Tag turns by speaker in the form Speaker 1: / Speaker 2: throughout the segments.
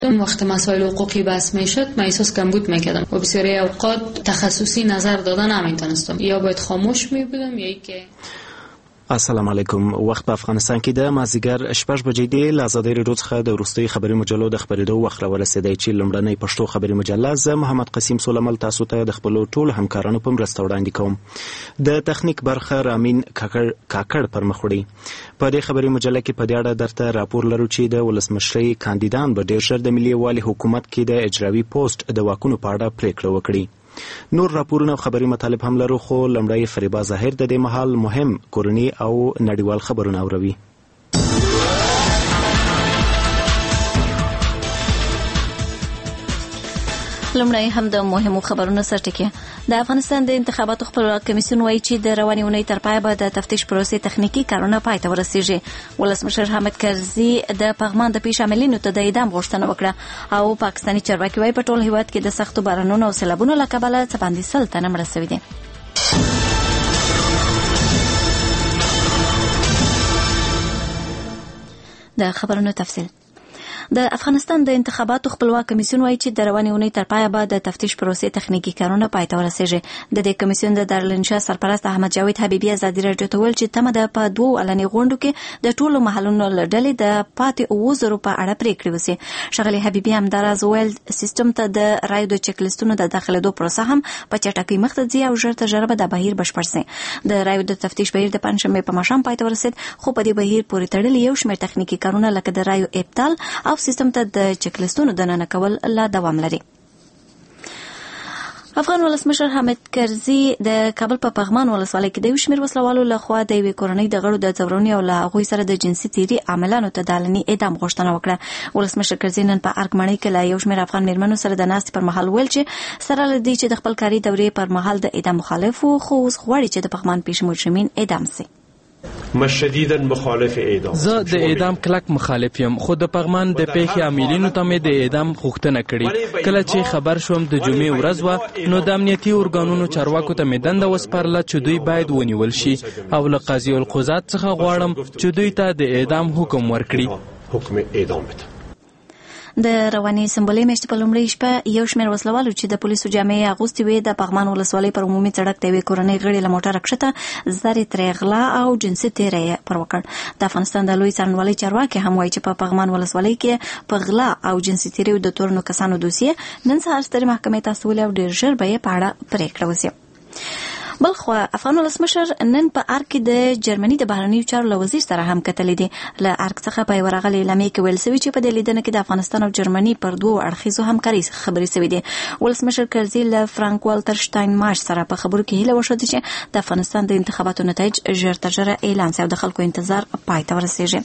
Speaker 1: وقت مسائل حقوقی بحث میشد من احساس کمبود میکردم و بسیاری اوقات تخصصی نظر دادن نمیتونستم، یا باید خاموش میبودم یا اینکه.
Speaker 2: السلام علیکم. وخت په افغانستان کې د مازیګر 6 بجې دی. له ازادۍ راډیو څخه د وروستۍ خبري مجلو د خبرېدو وخت راورسېدی چې لومړنۍ پښتو خبري مجله زه محمد قسیم سولمل تاسو ته د خپلو ټولو همکارانو په مرسته وړاندې کوم. د تخنیک برخه رامین کاکړ پر مخ وړي. په دې خبري مجله کې په دې اړه درته راپور لرو چې د ولسمشرۍ کاندیدان به ډېر ژر د ملي یووالي حکومت کې د اجرایي پوسټ د واکونو په اړه پریکړه وکړي. نور راپورونه او خبري مطالب هم لرو، خو لومړی فریبا ظاهر د دې مهال مهم کورني او نړیوال خبرونه اوروي.
Speaker 3: لومړی هم د مهمو خبرونو سرټکی. د افغانستان د انتخاباتو خپلواک کمیسیون وایي چې د روانې اونۍ تر پایه به د تفتیش پروسې تخنیکی کارونه پای ته ورسیږي. ولسمشر حامد کرزي د پغمان د پیش عملینو ته د اعدام غوښتنه وکړه او پاکستاني چارواکي وایي په ټول هیواد کې د سختو بارانونو او سیلابونو له کبله څه باندې 100 تنه مړه شوي دي. د خبرونو تفصیل. د افغانستان د انتخاباتو خپلواک کمیسیون وایي چې د روانې اونۍ تر پایه به د تفتیش پروسې تخنیکی کارونه پای ته ورسیږي. د دې کمیسیون د دارالانشا سرپرست احمد جاوید حبیبي ازادي راډیو ته ویل چې تمه ده په 2 اعلاني غونډو کې د ټولو محلونو له ډلې د پاتې 2000 په اړه پریکړې وشي. ښاغلي حبیبي همداراز ویل سیستم ته د رایو د چک لیستونو د داخلېدو پروسه هم په چټکۍ مخته ځي او ژر تر ژره به د بهیر بشپړ شي. د رایو د تفتیش بهیر د پنځشنبې په ماښام پای ته ورسید، خو په دې بهیر پورې تړلي یو شمېر تخنیکی کارونه لکه د رایو ابطال او سیستم ته د چک لیستونو دننه کول لا دوام لري. افغان ولسمشر حامد کرزي د کابل په پغمان ولسوالۍ کې د یو شمېر وسلوالو لخوا د یوې کورنۍ د غړو د ځورونې او له هغوی سره د جنسي تیري عاملانو ته د علني اعدام غوښتنه وکړه. ولسمشر کرزي نن په ارګ مڼۍ کې له یو شمېر افغان میرمنو سره د ناستې پر مهال ویل چې سره له دې چې د خپل کاري دورې پر مهال د اعدام مخالف وو، خو اوس غواړي چې د پغمان پیش مجرمین اعدام شي.
Speaker 4: شدیداً مخالف اعدام.
Speaker 5: زه د اعدام کلک مخالف یم، خو د پغمان د پیښې عاملینو ته مې د اعدام غوښتنه کړې. کله چې خبر شوم د جمعې ورځ وه، نو د امنیتي ارګانونو چارواکو ته مې دنده وسپارله چې دوی باید ونیول شي او له قاضي القضات څخه غواړم چې دوی ته د اعدام حکم ورکړي.
Speaker 4: حکم اعدام بده.
Speaker 3: د رواني سمبولې میاشتې په لومړۍ شپه یو شمېر وسلوالو چې د پولیسو جامې اغوستې وې د پغمان ولسوالۍ پر عمومي سړک د یوې کورنۍ غړي له موټره کښته زرې ترې غلا او جنسي تیری یې پر وکړ. د افغانستان د لوی څارنوالۍ چارواکي هم وایي چې په پغمان ولسوالۍ کې په غلا او جنسي تیریو د تورنو کسانو دوسیه نن سهار سترې محکمې ته استولې او ډېر ژر به یې په اړه پریکړه وشي. بلخوا افغان ولسمشر نن په ارګ کې د جرمني د بهرنیو چارو له وزیر سره هم کتلې دي. له ارګ څخه په یوه راغلې اعلامیې کې ویل شوي چې په دې لیدنه کې د افغانستان او جرمني پر 2 اړخیزو همکارۍ خبرې شوي دي. ولسمشر کرزي له فرانک والتر شتاینماش سره په خبرو کې هیله وښوده چې د افغانستان د انتخاباتو نتایج ژر تر ژره اعلان شي او د خلکو انتظار پای ته ورسیږي.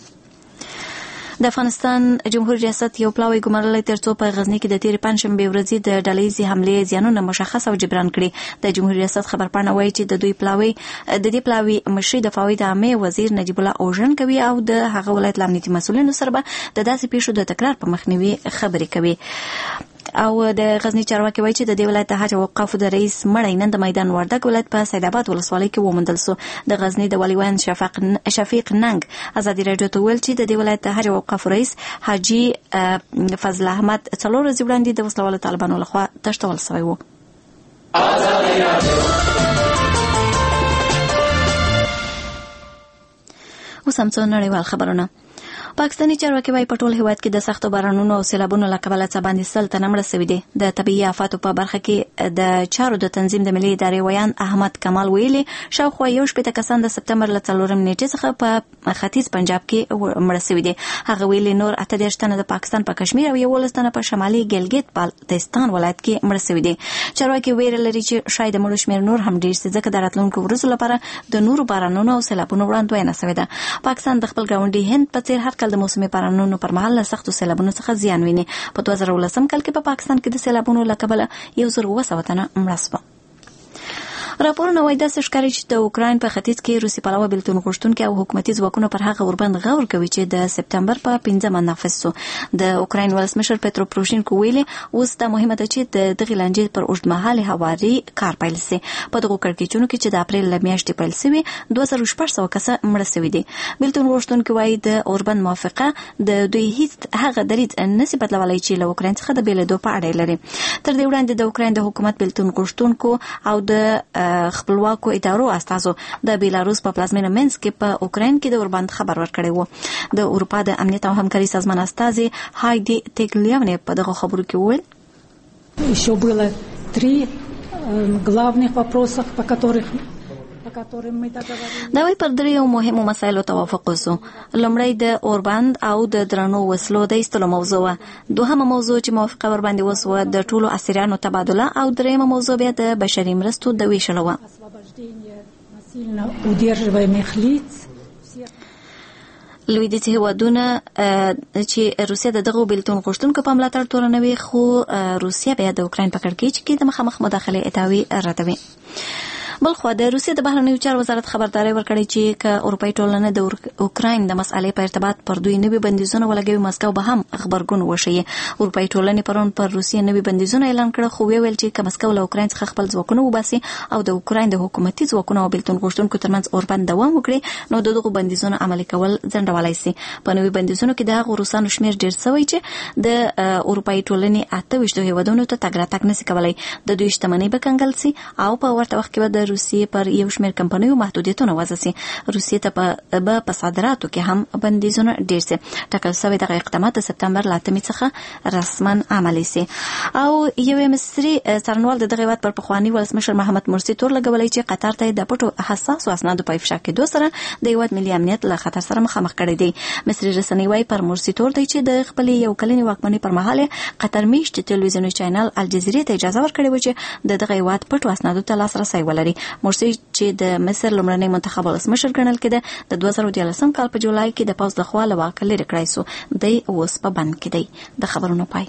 Speaker 3: د افغانستان جمهوریت ریاست یو پلاوی ګمارلی ترڅو په غزنی کې د تیرې پنځشنبې ورځې د ډلهیزې حملې زیانونه مشخص او جبران کړي. د جمهوریت ریاست خبرپاڼه وایي چې د دې پلاوی مشري د فواد عامه وزیر نجیب الله اوژن کوي او د هغه ولایت امنیتي مسؤلینو سره به د داسې پیښو د تکرار په مخنیوي خبرې کوي. او د غزنی چارواکي وایي چې د دې ولایت د حج او اوقافو د رئیس مړی نن د میدان وردګ ولایت په سید آباد ولسوالۍ کې وموندل شو. د غزنی د والیوان شفیق ننګ ازادي راډیو ته ویل چې د دې ولایت د حج او اوقافو رئیس حاجي فضل احمد 4 ورځې وړاندې د وسلوالو طالبانو لخوا تښتول شوی و. اوس هم څو نړیوال خبرونه. پاکستاني چارواکي وايي په ټول هیواد کې د سختو بارانونو او سیلابونو له کبله څه باندې 100 تنه مړه شوي دي. د طبیعي آفاتو په برخه کې د چارو د تنظیم د ملي ادارې ویان احمد کمال ویلي شاوخوا 18 کسان د سپتمبر له 4 نیټې څخه په ختیځ پنجاب کې مړه شوي دي. هغه ویلي نور 28 تنه د پاکستان په کشمیر او 11 تنه په شمالي ګلګت بالتستان ولایت کې مړه شوي دي. چارواکي ویل لري چې شاید مړو شمیر نور هم ډیر شي ځکه د راتلونکو ورځو لپاره د نورو بارانونو او سیلابونو وړاندوینه شوې ده. پاکستان د خپل ګاونډي هند په څیر هر کال د موسمي بارانونو پر مهال له سختو سیلابونو څخه زیان ویني. په 2019 کال کې په پاکستان کې د سیلابونو له کبله 1700 تنه مړه شول. راپورونه وایي داسې ښکاري چې د اوکراین په ختیځ کې روسي پلوه بېلتون غوښتونکي او حکومتي ځواکونه پر هغه اوربند غور کوي چې د سپتمبر په 5 نافذ شو. د اوکراین ولسمشر پترو پروشینکو ویلي اوس دا مهمه ده چې د دغې لانجې پر اوږدمهالې هواري کار پیل شي. په دغو کړکېچونو کې چې د اپریل له میاشتې پیل شوي 2600 کسه مړه شوي دي. بېلتون غوښتونکي وایي د اوربند موافقه د دوی هیڅ هغه دریځ نشي بدلولی چې له اوکراین څخه د بېلېدو په اړه لري. تر دې وړاندې د اوکراین د حکومت بېلتون غوښتونکو او د خپلواکو ادارو استازو د بیلاروس په پلازمینه مینسک کې په اوکراین کې د اوربند خبر ورکړی و. د اروپا د امنیت او همکاري سازمان استازي هایدي تګلیونی په دغه خبرو کې وویل
Speaker 6: еще было 3 главных вопросов, по которым мы договорились.
Speaker 3: دا وی پر دریو مهمو مسایلو توافق وسو. لومړی د اوربند او د درنو وسلو د ایستلو موضوع وه. دوهمه موضوع چې موافقه ورباندې وسوه د ټولو اسیرانو تبادله او دریمه موضوع بیا د بشري مرستو د ویشلو وه. لویدیځي هیوادونه چې روسیه د دغو بېلتون غوښتونکو په ملاتړ تورنوي، خو روسیه بیا د اوکراین په کړکېچ کې د مخامخ مداخلې ادعاوې ردوي. بلخوا د روسیې د بهرنیو چارو وزارت خبرداری ورکړی چې که اروپایي ټولنه د اوکراین د مسئلې په ارتباط پر دوی نوي بندیزونه ولګوي، مسکو به هم غبرګون وښیي. اروپایي ټولنې پرون پر روسیې نوي بندیزونه اعلان کړه، خو ویل چې که مسکو له اوکراین څخه خپل ځواکونه وباسي او د اوکراین د حکومتي ځواکونو او بېلتون غوښتونکو ترمنځ اوربند دوام وکړي، نو د دغو بندیزونو عملي کول ځنډولی سي. په نوي بندیزونو کې د هغو روسانو شمېر ډېر سوی چې د اروپایي ټولنې 28 هیوادونو ته تګ راتګ نسي کولی. د دوی شتمنۍ به کنګل سي او په ورته وخت کې به د روسیې پر یو شمېر کمپنیو محدودیتونه وضع سي. روسیې ته به په صادراتو کې هم بندیزونه ډېر سي. ټاکل سوي دغه اقدامات د سپتمبر له 8 څخه رسما عملي سي. او یو مصري څارنوال د دغه هېواد پر پخواني ولسمشر محمد مرسي تور لګولی چې قطر ته د پټو حساسو اسنادو په افشا کېدو سره د هېواد ملي امنیت له خطر سره مخامخ کړی دی. مصري رسنۍ وایي پر مرسي تور دی چې د خپلې یو کلنې واکمنۍ پر مهال قطر میشتې تلویزیوني چینل الجزیرې ته اجازه ورکړې وه چې د دغه هېواد پټو اسنادو ته لاسرسی ولري. مرسي چې د مصر لومړنی منتخب ولسمشر ګڼل کېده، د 2014 کال په جولای کې د پوځ لخوا له واکه لرې کړی سو. دی اوس په بند کې دی. د خبرونو پای.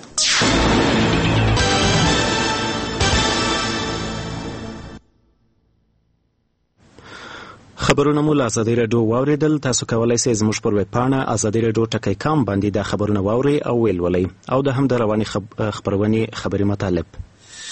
Speaker 2: خبرونه مو له ازادي راډیو واوریدل. تاسو کولی شئ زموږ پر ویب پاڼه ازادي راډیو ټکی کام باندې د خبرونه واورئ او ولولئ، او د هم د رواني خبرونې خبري مطالب.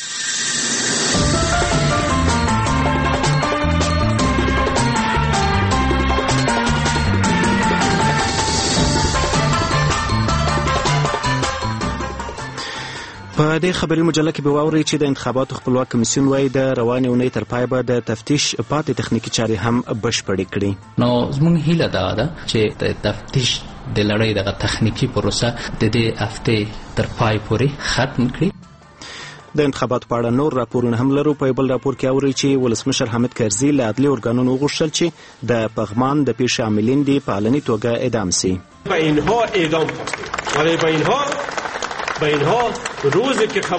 Speaker 2: په دې خبري مجله کې به واورئ چې د انتخاباتو خپلواک کمیسیون وایي د روانې اونۍ تر پایه به د تفتیش پاتې تخنیکي چارې هم بشپړې کړي.
Speaker 7: نو زموږ هیله دا ده چې د تفتیش د لړۍ دغه تخنیکي پروسه د دې هفتې تر پای پورې ختم کړي.
Speaker 2: د انتخاباتو په اړه نور راپورونه هم لرو. په بل راپور کې اورئ چې ولسمشر حامد کرزي له عدلي ارګانونو وغوښتل چې د پغمان د پیښې عاملین دې په علني توګه اعدام سي.
Speaker 4: به اینها اعدام خواستیم، ولی به اینها روزی که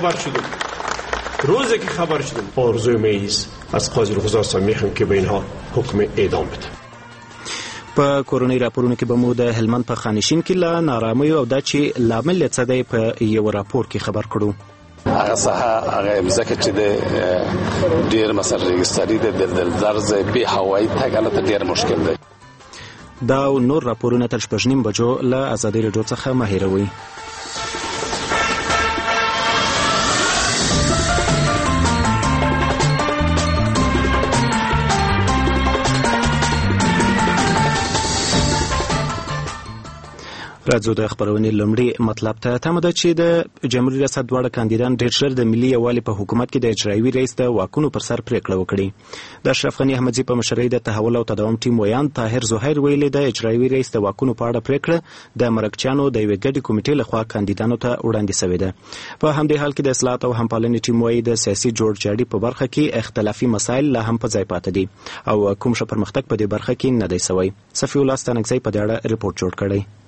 Speaker 4: خبر شدیم آرزوی میز از قاضی القضات میخوایم که به اینها حکم اعدام بده.
Speaker 2: په کورونی راپورونو کې به مو د هلمند په خانشین کې له نارامیو او دا چې لامل یې څه دی په یو راپور کې خبر کړو.
Speaker 8: هغه ساحه هغه مزکه چې د ډیر مثلا ريګستري د درز به هوایي تګ ډیر مشکل دی.
Speaker 2: دا او نور راپورونه تر 6:30 بجو له ازادي راډیو څخه مه هېروئ. راځو د خبرونې لومړی مطلب ته. تمه ده چې د جمهوریت ریاست دواړه کاندیدان ډېر ژر د ملي یووالي په حکومت کې د اجرایوي رئیس د واکونو پر سر پریکړه وکړي. د اشرف غني احمدزي په مشرۍ د تحول او تداوم ټیم ویان طاهر زهیر ویلي د اجرایوي رئیس د واکونو په اړه پریکړه د مرکچیانو د یوې ګډې کمیټې لخوا کاندیدانو ته وړاندې شوې ده. په همدې حال کې د اصلاحات او همپالنې ټیم وایي د سیاسي جوړجاړي په برخه کې اختلافي مسایل لا هم په ځای پاتې دي او کوم ښه پرمختګ په دې برخه کې نه دی سوی. صفي الله ستانکزی په دې اړه ریپورت جوړ کړی.
Speaker 9: د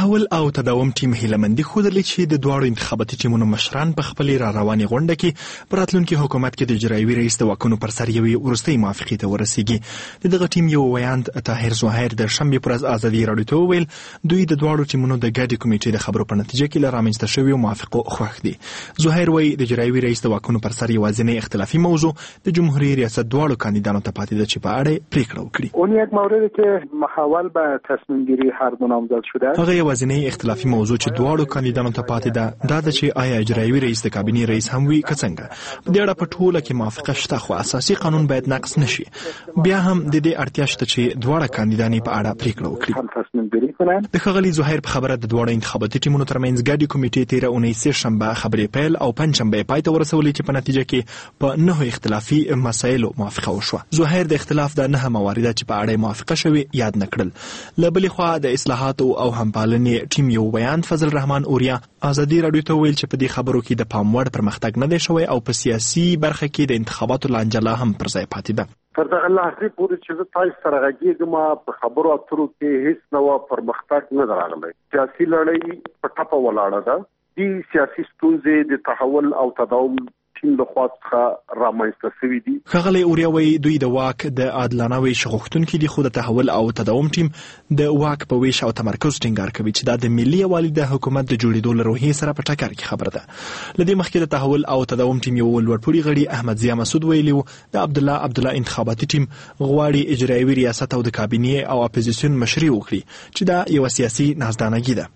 Speaker 9: تحول او تداوم ټیم هیلمندي ښودلې چې د دواړو انتخاباتي ټیمونو مشران په خپلې را روانې غونډه کې په راتلونکي حکومت کې د اجرایوي رئیس د واکونو پر سر یوې وروستۍ موافقې ته ورسیږي. د دغه ټیم یو ویاند طاهر زهیر د شنبې پر ورځ ازادي راډیو ته وویل دوی د دواړو ټیمونو د ګډې کمیټې د خبرو په نتیجه کې له رامنځته شویو موافقو خوښ دي. زهیر وایي د اجرایوي رئیس د واکونو پر سر یوازینۍ اختلافي موضوع د جمهوریت ریاست دواړو کاندیدانو ته پاتې ده چې په اړه پریکړه وکړي.
Speaker 10: اون یک موردی که محول به تصمیم گیری هر دو نامزد شده
Speaker 9: هغه یوازینۍ اختلافي موضوع چې دواړو کاندیدانو ته پاتې ده دا ده چې آیا اجرایوي رئیس د کابینې رئیس هم وي که څنګه. په دې اړه په ټوله کې موافقه شته خو اساسي قانون باید نقض نشي. بیا هم د دې اړتیا شته چې دواړه کاندیدان په اړه پریکړه وکړي. د ښاغلي زهیر په خبره د دواړو انتخاباتي ټیمونو ترمنځ ګډې کمیټې تېره اونۍ سهشنبه خبرې پیل او پنجشنبه پای ته ورسولې چې په نتیجه کې په 9 اختلافي مسایلو موافقه وشوه. زهیر د اختلاف د 9 موارد چې په اړه موافقه شوې یاد نکړل. له بلې خوا د اصلاحاتو او همپالنې ټیم یو بیان فضل رحمان اوریا ازادي راډیو ته ویل چې په دې خبرو کې د پام وړ پرمختګ نه دی شوی او په سیاسي برخه کې د انتخاباتو لانجه هم پر ځای پاتې ده.
Speaker 10: تر دغه لحظې پورې چې زه تاسو سره غږیږم په خبرو اترو کې هیڅ نوع پرمختګ نه راغلی. سیاسي لړۍ په ټپه ولاړه ده. دې سیاسي ستونزې د تحول او تداوم ټیم له خوا څخه رامنځته شوي دي.
Speaker 9: ښاغلی اوریا وایي دوی د واک د عادلانه ویش غوښتونکي دي خو د تحول او تداوم ټیم د واک په ویش او تمرکز ټینګار کوي چې دا د ملي یووالي د حکومت د جوړېدو له روحیې سره په ټکر کې خبره ده. له دې مخکې د تحول او تداوم ټیم یو لوړپوړي غړي احمد ضیا مسعود ویلي و د عبدالله انتخاباتي ټیم غواړي اجرایوي ریاست او د کابینې او اپوزیسیون مشري وکړي چې دا یو سیاسي نازدانګي ده.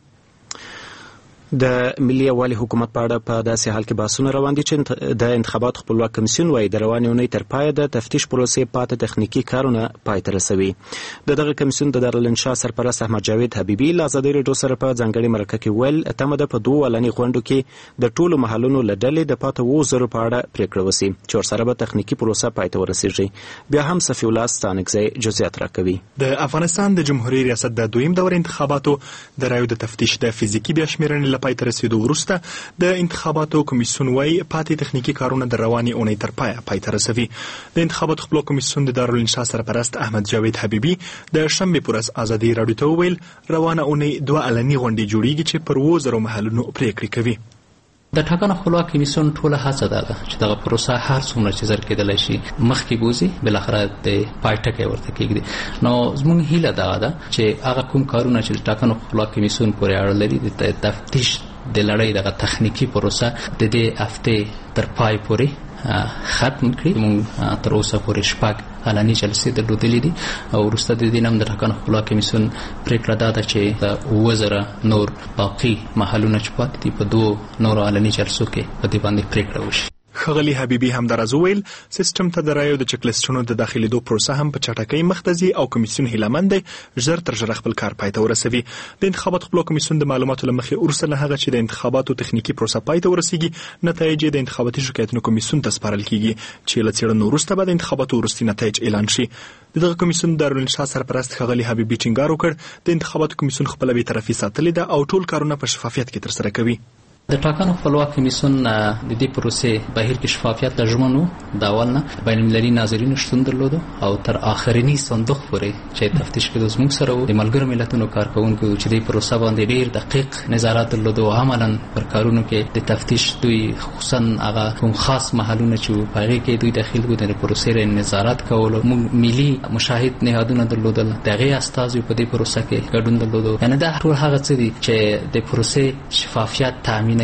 Speaker 9: د ملي یووالي حکومت په اړه په داسې حال کې بحثونه روان دي چې د انتخابات خپلواک کمیسیون وايي د روانې اونۍ تر پایه د تفتیش پروسې پاتې تخنیکي کارونه پای ته رسوي. دغه کمیسیون د دارالانشا سرپرست احمد جاوید حبیبي له ازادي راډیو سره په ځانګړي مرکه کې ویل تمه ده په 2 ولني غونډو کې د ټولو محلونو له ډلې د پاتې 2000 په اړه پریکړه وشي چې ورسره به تخنیکي پروسه پای ته ورسیږي. بیا هم صفي الله ستانکزی جزئیات راکوي. د افغانستان د جمهوریت ریاست د دویم دور انتخاباتو د رایو د تفتیش د فزیکی بیا شمیرنې لپاره تر رسیدو وروسته د انتخاباتو کمیسیون وايي پاتې تخنیکي کارونه د روانې اونۍ تر پای ته رسوي. د انتخاباتو خپلواک کمیسیون د دارالانشا سرپرست احمد جاوید حبیبي د شنبې پر ورځ ازادي راډیو ته وویل روانه اونۍ 2 علني غونډې جوړیږي چې پر 2000 محلونو پریکړې کوي.
Speaker 7: د ټاکنو خپلواک کمیسیون ټوله هڅه ده چې دغه پروسه هر څومره چې زر کېدلی شي مخکې بوځي بالاخره د پای ټکی ورته کېږدي. نو زموږ هیله دغه ده چې هغه کوم کارونه چې د ټاکنو خپلواک کمیسیون پورې اړه لري د تفتیش د لړۍ دغه تخنیکي پروسه د دې هفتې تر پای پورې ختم کړي. موږ تر اوسه پورې 6 علني جلسې درلودلې دي او وروسته د دې هم د ټاکنو خپلواک کمیسیون پریکړه ده چې د 2000 نور باقي محلونه چې پاتې دي په 2 نور علني جلسو کې په دې باندې پریکړه وشي.
Speaker 9: ښاغلي حبیبي همداراز وویل سیستم ته د رایو د چک لیسټونو د داخلېدو پروسه هم په چټکۍ مخ ته ځي او کمیسیون هیلهمند دی ژر تر ژره خپل کار پای ته ورسوي. د انتخاباتو خپلواک کمیسیون د معلوماتو له مخې وروسته له هغه چې د انتخاباتو تخنیکي پروسه پای ته ورسیږي نتایج د انتخاباتي شکایتونو کمیسیون ته سپارل کیږي چې له څېړنو وروسته به د انتخاباتو وروستي نتایج اعلان شي. دغه کمیسیون د دارالانشا سرپرست ښاغلي حبیبي ټینګار وکړ د انتخاباتو کمیسیون خپل بی‌طرفي ساتلې ده او ټول کارونه په شفافیت کې ترسره کوي.
Speaker 7: د ټاکنو خپلواک کمیسیون د دې پروسې بهیر کې شفافیت د ژمنو د اول نه بین المللي ناظرینو شتون درلود او تر آخرینی صندوق پورې چې تفتیش کې زموږ سره د ملګرو ملتونو کارکونکو چې د پروسه باندې ډیر دقیق نظارت درلود او عملاً پر کارونو کې د تفتیش دوی خصوصا هغه کوم خاص محلونه چې په هغه کې دوی داخل وو د پروسې نظارت کول موږ ملي مشاهد نهادونه درلودل دغه استازي په دې پروسه کې ګډون درلود. یعنی دا ټول هغه څه دي چې د پروسې شفافیت تامین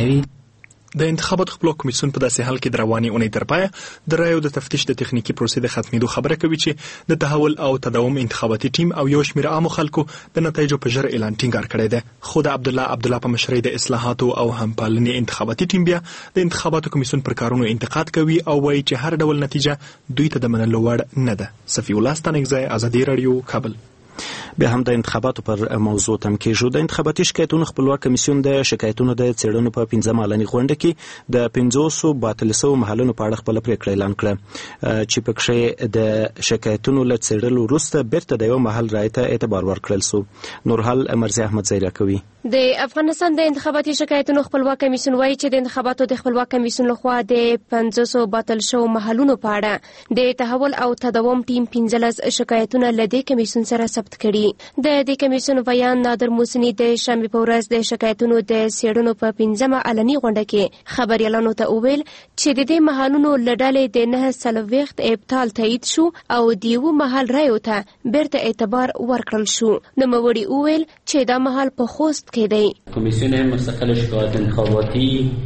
Speaker 9: د انتخاباتو خپلواک کمیسیون په داسې حال کې د روانې اونۍ تر پایه د رایو د تفتیش د تخنیکي پروسې د ختمېدو خبره کوي چې د تحول او تداوم انتخاباتي ټیم او یو شمېر عامو خلکو د نتایجو په ژر اعلان ټینګار کړی دی. خو د عبدالله په مشرۍ د اصلاحاتو او همپالنې انتخاباتي ټیم بیا د انتخاباتو کمیسیون پر کارونو انتقاد کوي او وایي چې هر ډول نتیجه دوی ته د منلو وړ نه ده. صفي الله ستانکزی ازادي راډیو کابل.
Speaker 2: بیا هم د انتخاباتو پر موضوع تم کېږو. د انتخاباتي شکایتونو خپلواک کمیسیون د شکایتونو د څېړنو په 15 علني غونډه کې د 500 باطل شوو محلونو په اړه خپل پریکړه اعلان کړه چې پکې د شکایتونو له څېړلو وروسته بیرته د یو محل رای ته اعتبار ورکړل شو. نورحال مرزي احمد زیرا کوي.
Speaker 11: د افغانستان د انتخاباتي شکایتونو خپلواک کمیسیون وایي چې د انتخاباتو د خپلواک کمیسیون لخوا د 500 باطل شو محلونو په اړه د تحول او تداوم ټیم 15 شکایتونه له دې کمیسیون سره ثبت کړي. د دې کمیسیون ویان نادر موسنی د شنبې په ورځ د شکایتونو د څېړنو په 15مه علني غونډه کې خبريالانو ته وویل چې د دې محلونو له ډلې د 9 ابطال تایید شو او د یو محل رایو ته بیرته اعتبار ورکړل شو. نوموړي وویل چې دا محل په خوست
Speaker 12: کمیسیون مستقل شکایت انتخاباتی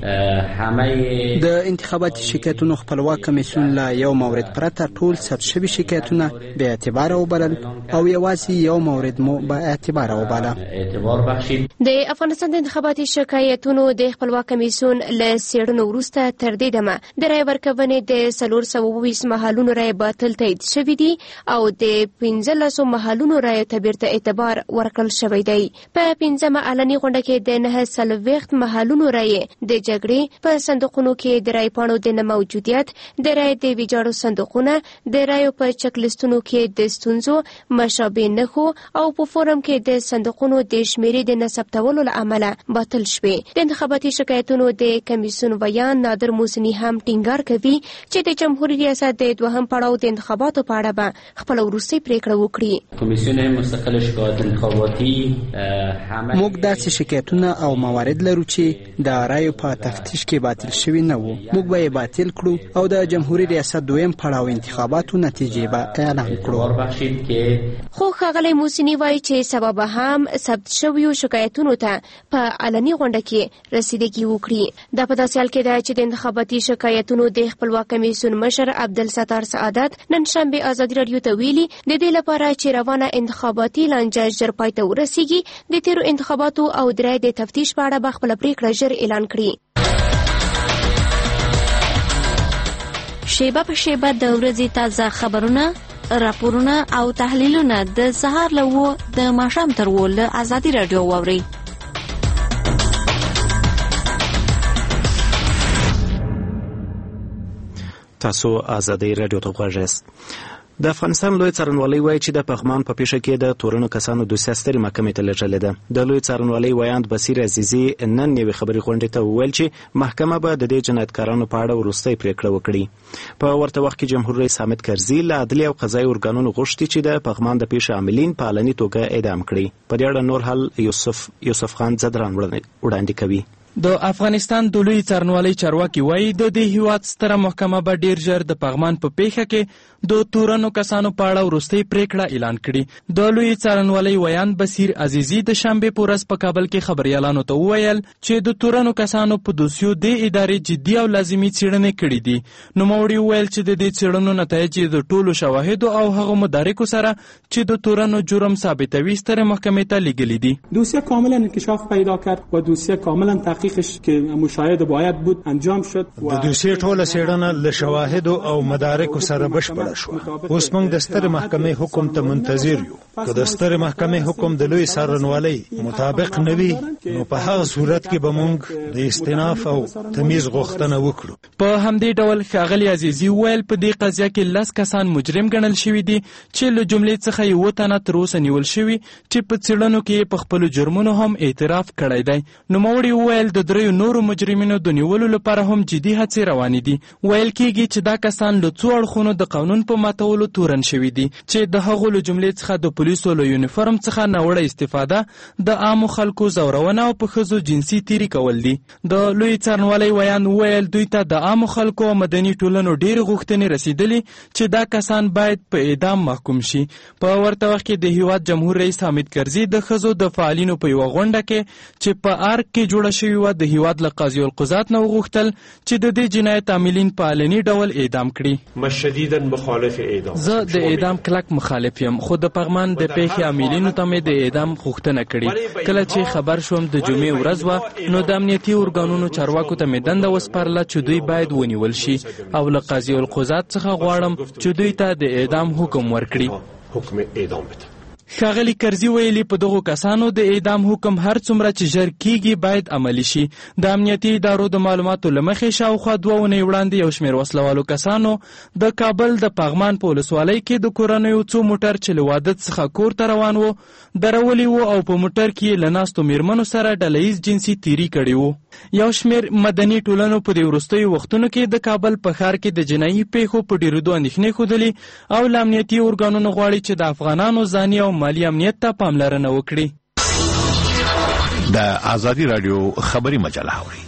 Speaker 12: همه
Speaker 13: د انتخاباتي شکایتونو خپلواک کمیسیون لا یو مورد پرته ټول ثبت شوي شکایتونه به اعتبار وبلل او یوازې یو مورد مو به اعتبار وباله.
Speaker 11: د افغانستان د انتخاباتي شکایتونو د خپلواک کمیسیون له څېړنو وروسته تر دې دمه د رایې ورکونې د 420 محلونو رایې باطل تایید شوي دي او د 15 محلونو رایو ته بیرته اعتبار ورکړل شوی دی. په 15مه علني غونډه کې د 9 محلونو رایې د جګړې په صندوقونو کې د رای پاڼو د نه موجودیت، د رای د ویجاړو صندوقونه، د رایو په چک لیستونو کې د ستونزو، مشابه نښو او په فورم کې د صندوقونو د شمیرې د نه ثبتولو له امله باطل شوې. د انتخاباتي شکایتونو د کمیسیون ویان نادر موسنی هم ټینګار کوي چې د جمهوریت ریاست د دوهم پړاو د انتخاباتو په اړه به خپل وروستۍ پریکړه وکړي.
Speaker 12: کمیسیون مستقل شکایت انتخاباتی
Speaker 13: موږ داسې شکایتونه او موارد لرو چې د رایو په تفتیش کې باطل شوي نه وو. موږ به یې باطل کړو او د جمهوریت ریاست دویم پړاو انتخاباتو نتیجې به اعلان کړو.
Speaker 11: خو ښاغلی موسنی وایي چې سبا به هم ثبت شویو شکایتونو ته په علني غونډه کې رسیدګي وکړي. دا په داسې حال کې ده چې د انتخاباتي شکایتونو د خپلواک کمیسیون مشر عبدالستار سعادت نن شنبې ازادي راډیو ته ویلي د دې لپاره چې روانه انتخاباتي لانجه ژر پای ته ورسیږي د تیرو انتخاباتو او د رای د تفتیش په اړه به خپله پریکړه ژر اعلان کړي.
Speaker 3: شیبه په شیبه د ورځې تازه خبرونه، راپورونه او تحلیلونه د سهار له 9 د ماښام تر 10 له ازادي راډیو واورئ.
Speaker 2: تاسو ازادي راډیو ته غوږ یاست. د افغانستان لوی څارنوالۍ وایي چې د پغمان په پیښه کې د تورنو کسانو دوسیه سترې محکمې ته لېږلې ده. د لوی څارنوالۍ ویاند بصیر عزیزي نن یوې خبري غونډې ته وویل چې محکمه به د دې جنایتکارانو په اړه وروستۍ پریکړه وکړي. په ورته وخت کې جمهور رئیس حامد کرزي له عدلي او قضایي ارګانونو غوښتي چې د پغمان د پیښې عاملین په علني توګه اعدام کړي. په دې اړه نور حال یوسف خان زدران وړاندې کوي.
Speaker 5: د افغانستان د لوی څارنوالۍ چارواکي وایي د دې هیواد ستره محکمه به ډیر ژر د پغمان په پیښه کې د تورنو کسانو په اړه وروستۍ پریکړه اعلان کړي. د لوی څارنوالۍ ویاند بصیر عزیزي د شنبې په ورځ په کابل کې خبريالانو ته وویل چې د تورنو کسانو په دوسیو د ادارې جدي او لازمي څېړنې کړې دي. نوموړي وویل چې د دې څېړنو نتایج د ټولو شواهدو او هغو مدارکو سره چې د تورنو جرم ثابتوي سترې محکمې ته لیږلي دي.
Speaker 14: دوسیه کاملا انکشاف پیدا کرد و دوسیه کاملا تحقیقش که مشاهده باید بود انجام شد.
Speaker 15: د دوسیه ټوله څېړنه له شواهدو او مدارکو سره بشپړه شوه. اوس موږ د سترې محکمې حکم ته منتظر یو. که د سترې محکمې حکم د لوی څارنوالۍ مطابق نه وي نو په هغه صورت کې به موږ د استئناف او تمیز غوښتنه وکړو.
Speaker 5: په همدې ډول ښاغلي عزیزي وویل په دې قضیه کې 10 کسان مجرم ګڼل شوي دي چې له جملې څخه 1 تنه تر اوسه نیول شوي چې په څېړنو کې په خپلو جرمونو هم اعتراف کړی دی. نوموړي وویل د 3 نورو مجرمینو د نیولو لپاره هم جدي هڅې روانې دي. ویل کېږي چې دا کسان له څو اړخونو د قانون په ماتولو تورن شوي دي چې د هغو له جملې څخه د پولیسو له یونیفورم څخه ناوړه استفاده، د عامو خلکو ځورونه او په ښځو جنسي تیري کول دي. د لوی څارنوالۍ ویان وویل دوی ته د عامو خلکو او مدني ټولنو ډېرې غوښتنې رسیدلي چې دا کسان باید په اعدام محکوم شي. په ورته وخت کې د هیواد جمهور رئیس حامد کرزي د ښځو د فعالینو په یوه غونډه کې چې په ارګ کې جوړه شوې وه د هیواد له قاضي القضات نه وغوښتل چې د دې جنایت عاملین په علني ډول اعدام کړي.
Speaker 4: شدیداً مخالف اعدام.
Speaker 5: زه د اعدام کلک مخالف یم، خو د پغمان د پیښې عاملینو ته مې د اعدام غوښتنه کړې. کله چې خبر شوم د جمعې ورځ وه نو د امنیتي ارګانونو چارواکو ته مې دنده وسپارله چې دوی باید ونیول شي او له قاضي القضات څخه غواړم چې دوی ته د اعدام حکم ورکړي.
Speaker 4: حکم اعدام بده.
Speaker 5: ښاغلي کرزي ویلي په دغو کسانو د اعدام حکم هر څومره چې ژر کیږي باید عملي شي. د امنیتي ادارو د معلوماتو له مخې شاوخوا 2 اونۍ وړاندې یو شمېر وسلوالو کسانو د کابل د پغمان په ولسوالۍ کې د کورنیو څو موټر چې له واده څخه کور ته روان وو درولي وو او په موټر کې له ناستو میرمنو سره ډلهییز جنسي تیري کړې وو. یو شمېر مدني ټولنو په دې وروستیو وختونو کې د کابل په ښار کې د جنایي پیښو په ډېرېدو اندېښنې ښودلې او له امنیتي ارګانونو غواړي چې د افغانانو ځاني او مالي امنیت ته پاملرنه وکړي.
Speaker 16: د آزادي رادیو خبري مجله اوري.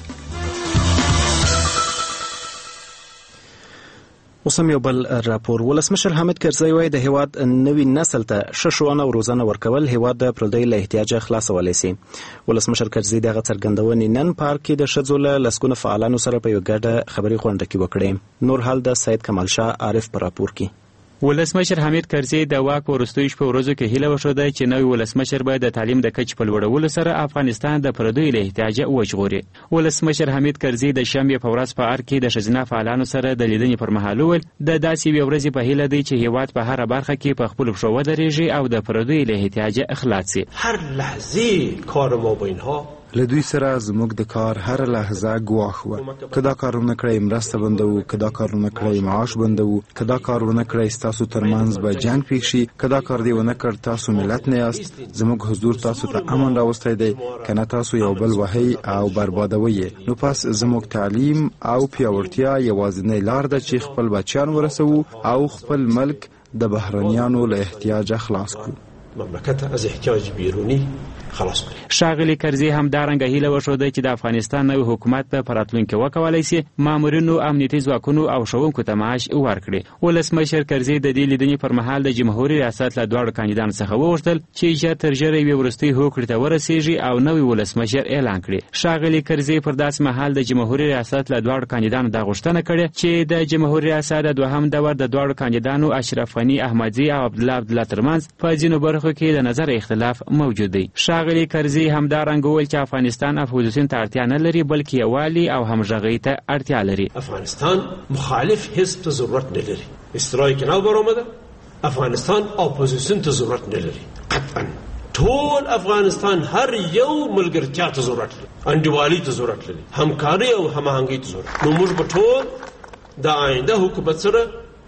Speaker 2: اوس هم یو بل راپور. ولسمشر حامد کرزی وایي د هیواد نوي نسل ته ښه ښوونه او روزنه ورکول هیواد د پردیو له احتیاجه خلاصولی سي. ولسمشر کرزی دغه څرګندونې نن پارک کې د ښځو له لسګونه فعالانو سره په یوه ګډه خبري غونډه کې وکړې. نور حال د سید کمال شاه عارف په راپور کې.
Speaker 17: ولسمشر حامد کرزي د واک وروستیو شپو ورځو کې هیله وښوده چې نوی ولسمشر به د تعلیم د کچې په لوړولو سره افغانستان د پردیو له احتیاجه وژغوري. ولسمشر حامد کرزي د شنبې په ورځ په ارګ کې د ښځینه فعالانو سره د لیدنې پر مهال وویل د داسې یوې ورځې په هیله دی چې هیواد په هره برخه کې په خپلو پښو ودرېږي او د پردیو له احتیاجه خلاص شي.
Speaker 4: هر لحظه کار ما با اینها
Speaker 18: له دوی سره زموږ د کار هر لحظه ګواښ وه. که دا کارونه کړئ مرسته بندوو، که دا کارونه کړئ معاش بندوو، که دا کارونه کړئ ستاسو ترمنځ به جنګ پیښ شي، که دا کار دی ونه کړ تاسو ملت نه یاست. زموږ حضور تاسو ته امن راوستی دی، که نه تاسو یو بل وهئ او بربادوئ. نو پس زموږ تعلیم او پیاوړتیا یوازینۍ لار ده چې خپل بچیان ورسوو او خپل ملک د بهرنیانو له احتیاجه خلاص کړو.
Speaker 4: مملکت از احتیاج بیرونی خلاص کړي.
Speaker 17: ښاغلي کرزي همدارنګه هیله وښوده چې د افغانستان نوی حکومت به په راتلونکي وکولی سي مامورینو، امنیتي ځواکونو او ښوونکو ته معاش ورکړي. ولسمشر کرزي د دې لیدنې پر مهال د جمهوري ریاست له دواړو کاندیدانو څخه وغوښتل چې ژر تر ژره یوې وروستۍ هوکړې ته ورسیږي او نوی ولسمشر اعلان کړي. ښاغلي کرزي پر داسې مهال د جمهوري ریاست له دواړو کاندیدانو دا غوښتنه کړې چې د جمهوري ریاست د دوهم دور د دواړو کاندیدانو اشرف غني احمدزي او عبدالله ترمنځ په ځینو برخو کې د نظر اختلاف موجود دی. ښاغلي کرزي همدارنګه وویل چې افغانستان اپوزیسیون ته اړتیا نه لري بلکې یووالي او همغږۍ ته اړتیا لري.
Speaker 4: افغانستان مخالف حزب ته ضرورت نه لري. استرای کې نو برآمده افغانستان اپوزیسیون ته ضرورت نه لري. قطعا ټول افغانستان هر یو ملګرتیا ته ضرورت لري، انډیوالي ته ضرورت لري، همکاري او هماهنګۍ ته ضرورت. نو موږ به ټول د آینده حکومت سره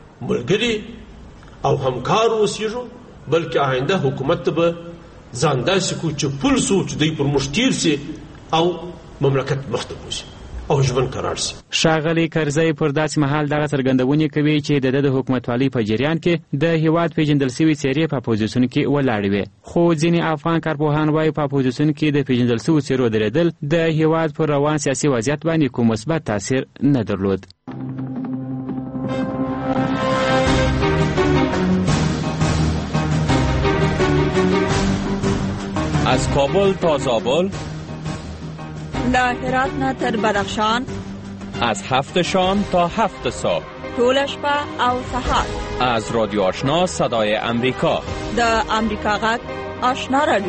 Speaker 4: ملګري او همکار اوسېږو، بلکې آینده حکومت ته به ځان داسې کو چې پل سوچ دی پر موږ تیر سي او مملکت مخته بوځي او ژوند قرار سي.
Speaker 17: ښاغلي کرزی پر داسې مهال دغه څرګندونې کوي چې د حکومتوالۍ په جریان کې د هیواد پیژندل سوي څېرې په اپوزیسیون کې ولاړې وې. خو ځینې افغان کارپوهان وایي په اپوزیسیون کې د پیژندل سوو څېرو درېدل د هیواد پر روان سیاسي وضعیت باندې کوم مثبت تاثیر نه درلود.
Speaker 19: از کابل تا زابل،
Speaker 20: له هرات نه تر بدخشان،
Speaker 19: از 7 شام تا 7 صبح،
Speaker 20: ټوله شپه او سهار.
Speaker 19: از رادیو آشنا صدای امریکا،
Speaker 20: د امریکا غږ آشنا رادیو.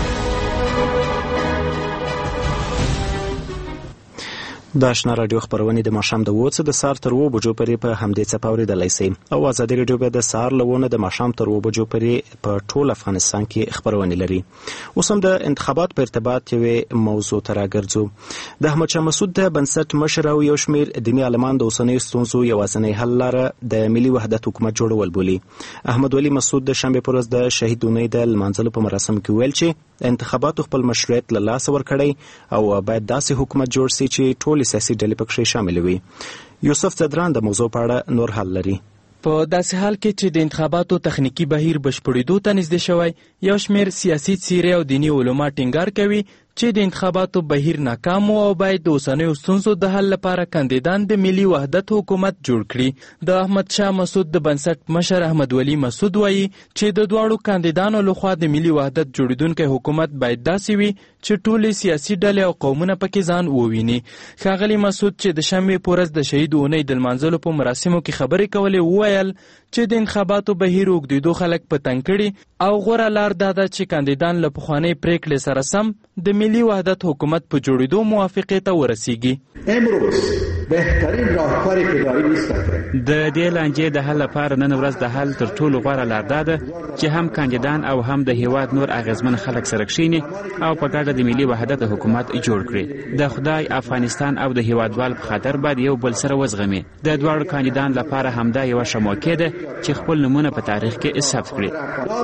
Speaker 2: د آشنا رادیو خبرونه د ماښام د 2 د سهار تر 2 بجو پورې په همدې څپه اورېدلی سئ او ازادي رادیو به د سهار له 9 د ماښام تر 2 بجو پورې په ټول افغانستان کې خبرونه لري. اوس هم د انتخابات په ارتباط یوې موضوع ته راګرځو. د احمدشاه مسعود د بنسټ مشر او یو شمېر دیني عالمان د اوسنیو ستونزو یوازینۍ حل لاره د ملي وحدت حکومت جوړول بولي. احمد ولي مسعود د شنبې په ورځ د شهید اونۍ د لمانځلو په مراسم کې ویل چې انتخاباتو خپل مشروعیت له لاسه ورکړی او باید داسې حکومت جوړ سي چې ټول سیاسي ډلې پکې شامل وي. یوسف زدران د موضوع په اړه نور حل لري.
Speaker 5: په داسې حال کې چې د انتخاباتو تخنیکی بهیر بشپړېدو ته نږدې شوی، یو شمېر سیاسي څیرې او دیني علما ټینګار کوي چې د انتخاباتو بهیر ناکام او باید د اوسنیو ستونزو د حل لپاره کاندیدان د ملي وحدت حکومت جوړ کړي. د احمد شاه مسعود د بنسټ مشر احمد ولي مسعود وایي چې د دواړو کاندیدانو لخوا د ملي وحدت جوړیدونکی حکومت باید داسې وي چې ټولې سیاسي ډلې او قومونه پکې ځان وویني. ښاغلي مسعود چې د شنبې په ورځ د شهید اونۍ د لمانځلو په مراسمو کې خبرې کولې وویل چې د انتخاباتو بهیر اوږدېدو خلک په تنګ کړي او غوره لار دا ده چې کاندیدان له پخوانۍ پریکړې سره سم د ملي وحدت حکومت په جوړېدو موافقې ته ورسیږي.
Speaker 21: امروز بهترین راهکاری که داریم ایسته کړئ.
Speaker 17: د دې لانجې د حل لپاره نن ورځ د حل تر ټولو غوره لار دا ده چې هم کاندیدان او هم د هیواد نور اغیزمن خلک سره کښیني او په ګډه د ملي وحدت حکومت جوړ کړي. د خدای افغانستان او د هیوادوال په خاطر باید یو بل سره وزغمي. د دواړو کاندیدان لپاره همدا یو ښه موقع ده چې خپل نمونه په تاریخ کې ثبت کړي.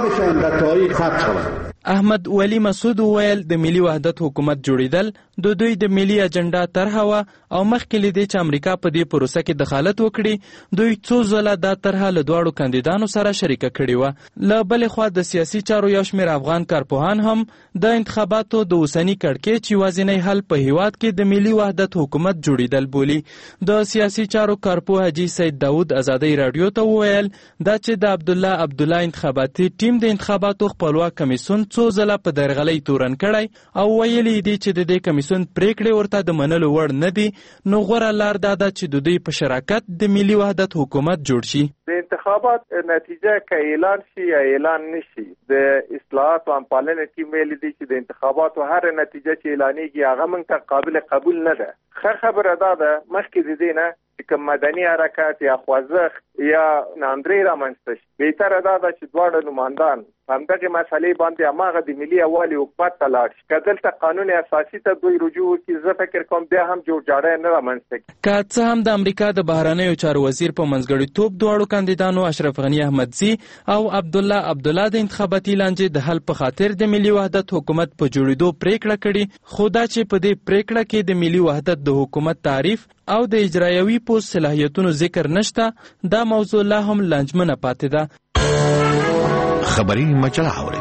Speaker 17: احمد ولی مسعود ویل د ملي وحدت حکومت جوړیدل د دوی د ملي اجنډا طرحه وه او مخکې له دې چې امریکا په دې پروسه کې دخالت وکړي دوی څو ځله دا طرحه له دواړو کاندیدانو سره شریکه کړې وه. له بلې خوا د سیاسي چارو یو شمېر افغان کارپوهان هم د انتخاباتو د اوسني کړکېچ یوازینی حل په هیواد کې د ملي وحدت حکومت جوړیدل بولي. د سیاسي چارو کارپوه حاجي سید داود ازادۍ راډیو ته وویل دا چې د عبدالله انتخاباتي ټیم د انتخاباتو خپلواک کمیسیون څو ځله په درغلۍ تورن کړی او ویلي دي چې د دې کمیسیون پریکړې ورته د منلو وړ نه دي، نو غوره لار دا ده چې د دوی په شراکت د ملي وحدت حکومت جوړ شي.
Speaker 22: د انتخابات نتیجه که اعلان شي یا اعلان نشي، د اصلاحات او پالنې ټیم ویلي دي چې د انتخاباتو هر نتیجه چې اعلانېږي هغه موږ ته قابل قبول نه ده. ښه خبره دا ده مخکې د دې نه چې کوم مدني حرکت یا خوځښت یا ناندري رامنځته شي، بهتره دا ده چې دواړه نمایندان همدغه مسلې باندې هماغه د ملي یووالي حکومت ته لاړ شي. که دلته قانون اساسي ته دوی رجوع وکړي زه فکر کوم بیا هم جوړجاړی نه رامنځته کړي.
Speaker 5: که څه هم د امریکا د بهرنیو چارو وزیر په منځګړیتوب دواړو کاندیدانو اشرف غني احمدزي او عبدالله د انتخاباتي لانجې د حل په خاطر د ملي وحدت حکومت په جوړېدو پریکړه کړې، خو دا چې په دې پریکړه کې د ملي وحدت د حکومت تعریف او د اجرایوي پوسټ صلاحیتونو ذکر نشته، دا موضوع لا هم لانجمنه پاتې ده.
Speaker 16: خبری مجله اوري.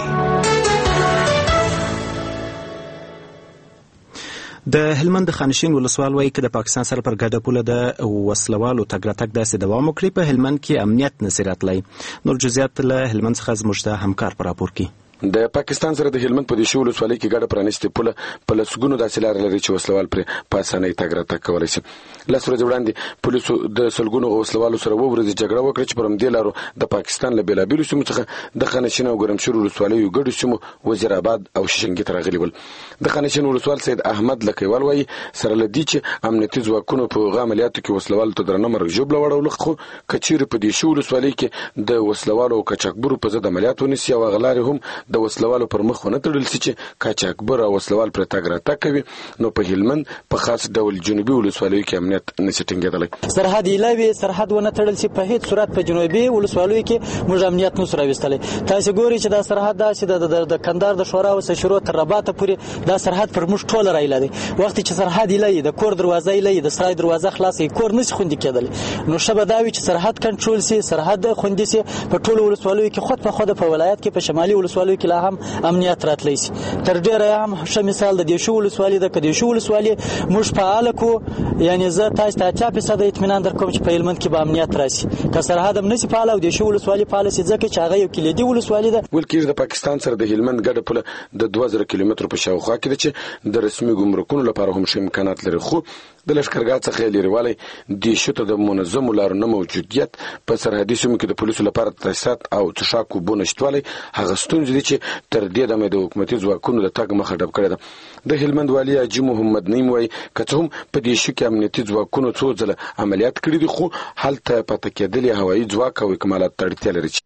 Speaker 2: د هلمند خانشین ولسوال وایي که د پاکستان سره پر ګډه پوله د وسلوالو تګ راتګ داسې دوام وکړي په هلمند کې امنیت نشي راتلی. نور جزئیات له هلمند څخه زموږ د همکار په راپور کې.
Speaker 23: د پاکستان سره د هلمند په دیشو ولسوالۍ کې ګډه پرانیستې پوله په لسګونو داسې لارې لري چې وسلوال پرې په اسانۍ تګ راتګ کولی شي. لس ورځې وړاندې پولیسو د سلګونو وسلوالو سره اووه ورځې جګړه وکړه چې پر همدې لارو د پاکستان له بېلابېلو سیمو څخه د خانشین او ګرمشیر ولسوالیو ګډو سیمو وزیر آباد او ششنګي ته راغلي ول. د خانشین ولسوال سید احمد لکیوال وایي سره له دې چې امنیتي ځواکونو په هغه عملیاتو کې وسلوالو ته درنه مرګ ژوبله وړوله، خو که چیرې په دیشو ولسوالۍ کې د وسلوالو او قاچاقبرو په ضد عملیات ونیسي او هغه لارې هم د وسلوالو پر مخ ونه تړل شي چې قاچاقبر او وسلوال پر تګ راتګ کوي، نو په هلمند په خاص ډول جنوبي ولسوالیو کې امنیت نشي ټینګېدلی.
Speaker 24: سرحد ایلاوي سرحد ونه تړل شي په هیڅ صورت په جنوبي ولسوالیو کې موږ امنیت نشو راوستلی. تاسو ګورئ چې دا سرحد داسې د کندهار د شورا او شروع تر رباطه پورې دا سرحد پر موږ ټوله رایله دی. وخت چې سرحد ایلاوي د کور دروازه ایلاوي د سرای دروازه خلاصې کور نشي خوندي کېدلی، نو شبه دا وي چې سرحد کنټرول شي، سرحد خوندي شي په ټولو ولسوالیو کې. خود په خود په ولایت کې په شمالي ولسوالیو کې لا هم امنیت راتلی شي. تر ډیره هم ښه مثال د دیشو ولسوالۍ ده. که دیشو ولسوالۍ موږ فعاله کړو، یعنې زه تاسو ته 80% اطمینان درکوم چې په هلمند کې به امنیت راشي. که سرحد هم نشي فعاله او دیشو ولسوالۍ فعاله شي ځکه چې هغه یو کلیدي ولسوالۍ ده.
Speaker 23: ویل کېږي د پاکستان سره د هلمند ګډه پوله د 2000 کیلومترو په شاوخوا کې ده چې د رسمي ګمرکونو لپاره هم ښه امکانات لري، خو د لښکرګاه څخه لرېوالی دیشو ته د منظمو لارو نه موجودیت، په سرحدي سیمو کې د پولیسو لپاره تاسیسات او څښاک اوبو نشتوالی هغه ستونزې دي چې تر دې دمه د حکومتي ځواکونو د تګ مخه ډب کړې ده. د هلمند والي حاجي محمد نعیم وایي که څه هم په دیشو کې امنیتي ځواکونو څو ځله عملیات کړي دي، خو هلته پاتې کېدل یې هوایي ځواک او اکمالات ته اړتیا لري.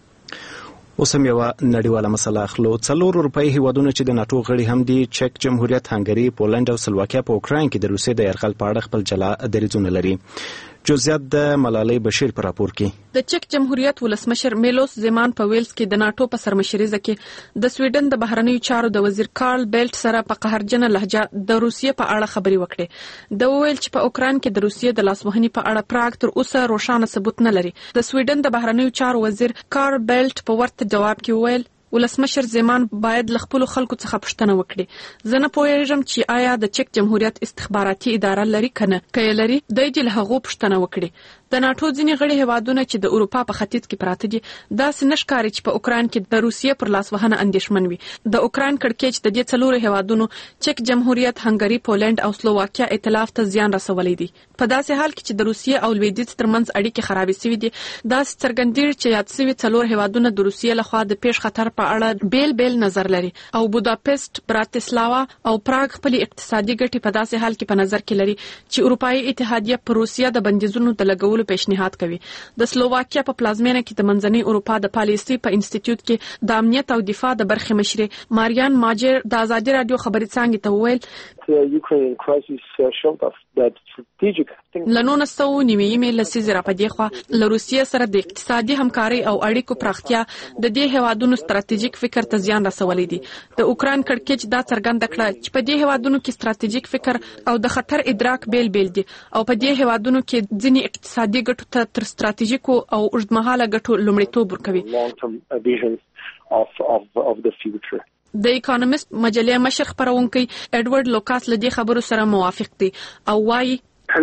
Speaker 2: اوس هم یوه نړیواله مسله اخلو. 4 اروپایي هیوادونه چې د ناټو غړي هم دي، چک جمهوریت، هنګري، پولنډ او سلواکیا په اوکراین کې د روسیې د یرغل په اړه خپل جلا دریځونه لري. جزئیات د ملالۍ بشیر په راپور کې.
Speaker 25: د چک جمهوریت ولسمشر میلوس زمان په ویلز کې د ناټو په سرمشریزه کې د سویډن د بهرنیو چارو د وزیر کارل بیلټ سره په قهرجنه لهجه د روسیې په اړه خبرې وکړې. د ویل چې په اوکراین کې د روسیې د لاسوهنې په اړه پراګ تر اوسه روښانه ثبوت نه لري. د سویډن د بهرنیو چارو وزیر کارل بیلټ په ورته جواب کې ویل ولسمشر زمان باید له خپلو خلکو څخه پوښتنه وکړي. زه نه پوهیږم چې آیا د چک جمهوریت استخباراتي اداره لري کنه، که یې لري دی دې له هغو پوښتنه وکړي. د ناتو ځینې غړي هیوادونه چې د اروپا په ختیځ کې پراته دي داسې نشکاري چې په اوکراین کې د روسیې پر لاس وهنه اندېښمن وي. د اوکراین کړکېچ د دې څلورو هیوادونو چک جمهوریت، هنګري، پولند او سلوواکیا ائتلاف ته زیان رسولی دی. په داسې حال کې چې د روسیې او لویدیځ ترمنځ اړیکې خرابې شوې دي، داسې څرګندېږي چې یاد شوي څلور هیوادونه د روسیې لخوا د پیش خطر په اړه بیل نظر لري او بوداپست، براتسلاوا او پراګ خپل اقتصادي ګټې په داسې حال کې په نظر کې لري چې اروپایي اتحادیه پر روسیه د بندیزونو د لګولو پیشنهاد کوي. د سلوواکیا په پلازمینه کې د منځنۍ اروپا د پالیسي په انسټیټیوټ کې د امنیت او دفاع د برخې مشرې ماریان ماجر د ازادي رادیو خبري څانګې ته وویل لنو نستو نیمه لسیزه را پدې خو له روسیې سره د اقتصادي همکاري او اړیکو پراختیا د دې هیوادونو ستراتیژیک فکر ته زیان رسولی دی. د اوکراین کړکېچ دا څرګنده کړه چې په دې هیوادونو کې ستراتیژیک فکر او د خطر ادراک بیل دي او په دې هیوادونو کې ځینې اقتصادي ګټو ته تر ستراتیژیکو او اوږدمهاله ګټو لومړیتوب ورکوي. د اکونومیست مجلې مشر خپرونکي اډوارډ لوکاس له دې خبرو سره موافق دی او وايي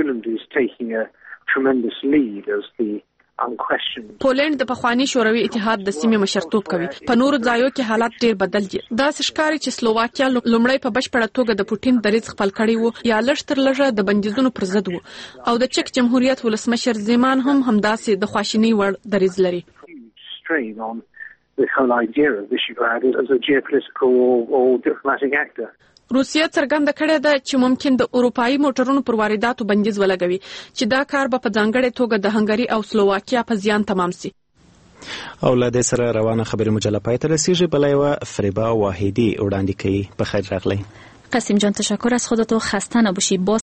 Speaker 25: پولند د پخوانی شوروي اتحاد د سیمې مشرتوب کوي. په نورو ځایو کې حالات ډیر بدل دي. دا ښکاري چې سلوواکیا لومړی په بشپړه توګه د پوټین دریځ خپل کړی وو یا لږ تر لږه د بندیزونو پر ضد وو او د چک جمهوریت ولسمشر زیمان هم همداسې د خواشینۍ وړ دریځ لري. روسیه څرګنده کړې ده چې ممکن د اروپایي موټرونو پر وارداتو بندیز ولګوي چې دا کار به په ځانګړې توګه د هنګري او سلوواکیا په زیان تمام شي.
Speaker 2: او له دې سره روانه خبري مجله پای ته رسیږي. بله یوه فریبا واحدی وړاندې کوي. بخیر راغلی.
Speaker 3: قاسم جان، تشکر از خودتو. خسته نباشی.